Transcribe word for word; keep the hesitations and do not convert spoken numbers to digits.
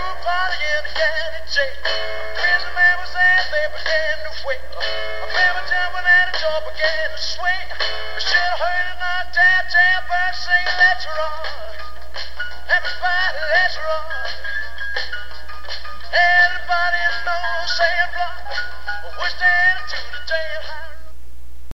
party in the county jail. Prison man was there, they began to wail. I remember jumping at the door, began to sway. We should have heard it knock, tap, tap, bird singing, let's rock. Everybody, let's rock. Everybody knows saying block. We're standing to the jailhouse.